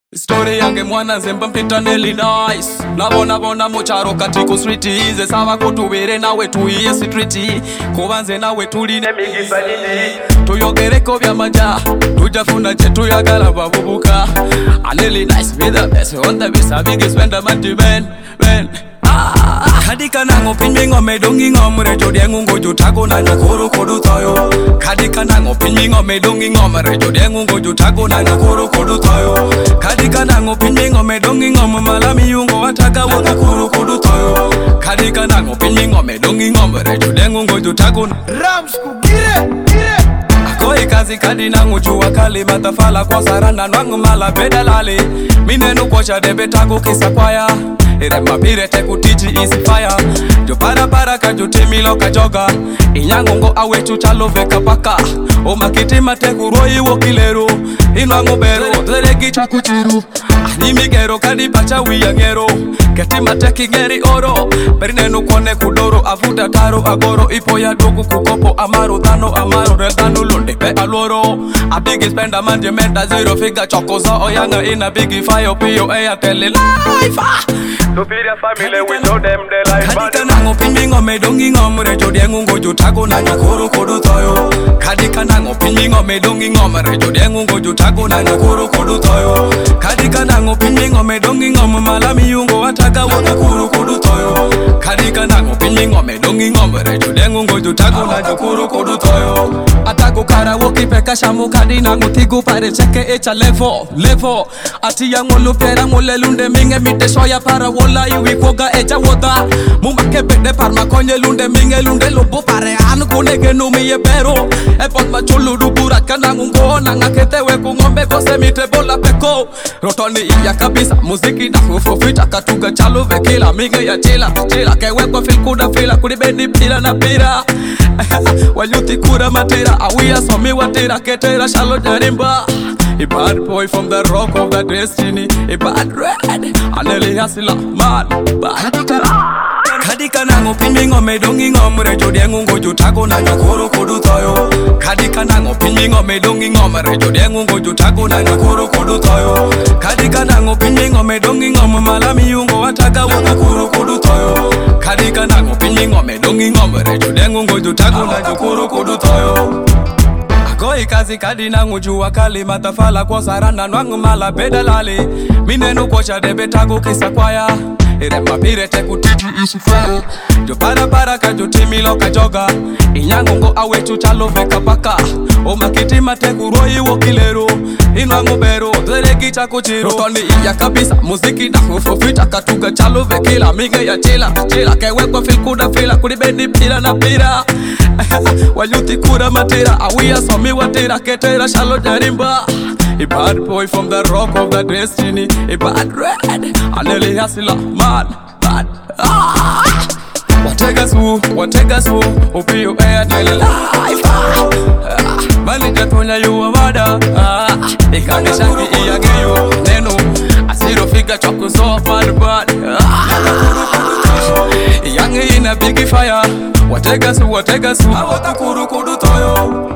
Story yange mwana zemba mpita neli nice. Nabona mocharo katiko streeti. Ze sawa kutubere nawe tuiye streeti. Kubanze nawe tuline migisa nini. Tuyogereko vya maja. Tujafuna chetu ya gala babubuka. Aneli nice with the best. On the best, biggest when the man to man. Kadika nango pinmingo medongi ngomre jodiengu ngojo tago na nyakoro kodu toyo. Kadika nango pinmingo medongi ngomre jodiengu ngojo tago na nyakoro kodu toyo. Kadika nango pinmingo medongi ngom malami yungo wataka wona koro kodu toyo. Kadika nango pinmingo medongi ngomre jodiengu ngojo tago na Rams kugire Koi kazi kadi nangu juwa kali matafala kwa sarana nangu mala pedalale. Minenu kocha debe tago kisa kwaya. Ere mapire te kutiji easy fire. Jo para kajutimi loka joga. Inyangongo awe chuchalo veka paka. O makitima te kuroi wokilero. Inwango bero zeregi chakuchiru. Animi gero kadi pacha wiyangero. Ketima te kingeri oro. Berinenu kone kudoro avuda taro agoro. Ipo ya dogu kukopo amaro dano amaro redano londe pe aloro. A biggie spender man jemenda zero figure chokozo oyanga in a biggie fire pio tell life. To feed your family we know them they like Kadika nango pinmingo medongi ngomre jodiengu ngojo tago na nyakoro kodu toyo. Kadika nango pinmingo medongi ngomre jodiengu ngojo tago na nyakoro kodu toyo. Kadika nango pinmingo medongi ngom malami yungo wataka wona koro kodu toyo. Kadika nango pinmingo medongi ngomre jodiengu ngojo tago na nyakoro kodu toyo. Atago karaoke peka shamu kadi nango tigu pare cheke echa level. Ati yango lupera mole lunde minge mite soya para wola iwi koga echa woda. Mumake bede parma konye lunde minge lunde lobo pare anu kunege numi ye bero. Epot machulu dubura kanangu ngo nanga ketewe kungombe kose mite bola peko. Rotoni iya kabisa muziki na hufofita katuga chalo vekila minge ya chila kewe kwa fil kuda fila kuribedi pila na pira. Wanyuti kura matira awia somi watira ketera shalo jarimba. A bad boy from the rock of the destiny. A bad red Aneli hasila man bad Kadika nango pinmingo medongi ngomre jodiengu ngojo tago na nyakoro kodu toyo. Kadika nango pinmingo medongi ngomre jodiengu ngojo tago na nyakoro kodu toyo. Kadika nango pinmingo medongi ngom malami yungo wataka wona koro kodu toyo. Kadika nango pinmingo medongi ngomre jodiengu ngojo tago na nyakoro kodu toyo. Koi kazi kadi nangu juwa kali matafala kwa sarana nangu mala pedalale. Minenu kocha debe tago kisa kwaya. Ere mapire te kutiji easy fire. Jo para kajutimi loka joga. Inyangongo awe chuchalo veka paka. O makitima te kuroi wokilero. Inwango bero zeregi chakuchiru. Rotoni iya kabisa muziki na hufofita katuga chalo vekila minge ya chila kewe kwa fil kuda fila kuribedi pila na pira. Wanyuti kura matira awia somi watira ketera shalo jarimba. A bad boy from the rock of the destiny. A bad red Aneli hasila man bad Watega su Opio tell life. Mani jatunya yuwa wada. Ikane shangi iya geyo neno. Asiro figa choku so bad. Yangi in a big fire. Watega su Awata kuru toyo.